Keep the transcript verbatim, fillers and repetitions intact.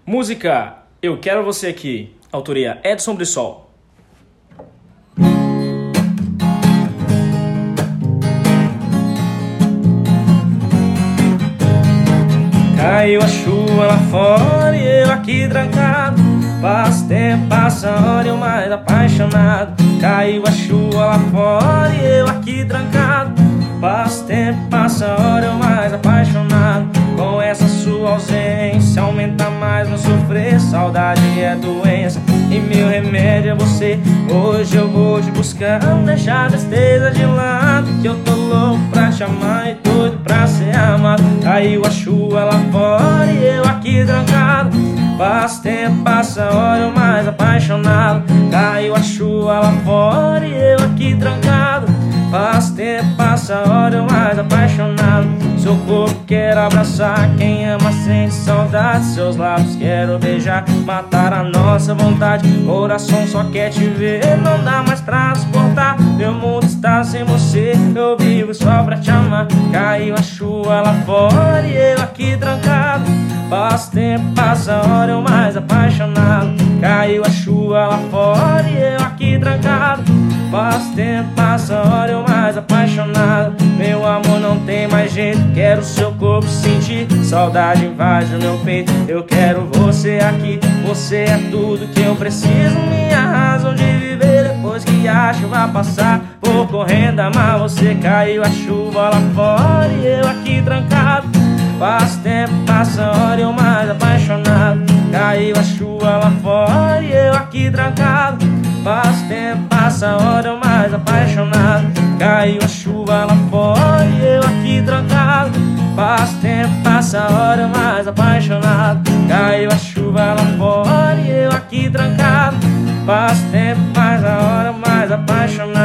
Música Eu Quero Você Aqui, autoria Edson Brissol. Caiu a chuva lá fora e eu aqui trancado. Passa tempo, passa hora e eu mais apaixonado. Caiu a chuva lá fora e eu aqui trancado. Passa tempo, passa hora e eu mais apaixonado. Com essa sua ausência aumenta mais meu sofrer. Saudade é doença e meu remédio é você. Hoje eu vou te buscar, deixar a tristeza de lado, que eu tô louco pra te amar e doido pra ser amado. Caiu a chuva lá fora e eu aqui trancado. Passa tempo, passa hora, eu mais apaixonado. Caiu a chuva lá fora e eu aqui trancado. Passa tempo, passa hora, eu mais apaixonado. Seu corpo quero abraçar, quem ama sente saudade. Seus lábios quero beijar, matar a nossa vontade. Coração só quer te ver, não dá mais pra suportar. Meu mundo está sem você, eu vivo só pra te amar. Caiu a chuva lá fora e eu aqui trancado. Passa tempo, passa hora, eu mais apaixonado. Caiu a chuva lá fora e eu aqui trancado. Passa tempo, passa hora, eu mais apaixonado. Meu amor não tem mais jeito, quero seu corpo sentir. Saudade invade o meu peito, eu quero você aqui. Você é tudo que eu preciso, minha razão de viver. Depois que a chuva passar, vou correndo amar você. Caiu a chuva lá fora e eu aqui trancado. Passa tempo, passa hora, eu mais apaixonado. Caiu a chuva lá fora e eu aqui trancado. Passa tempo, passa hora, eu mais apaixonado. Caiu a chuva lá fora e eu aqui trancado. Passa tempo, passa hora, eu mais apaixonado. Caiu a chuva lá fora e eu aqui trancado. Passa tempo, passa hora, eu mais apaixonado.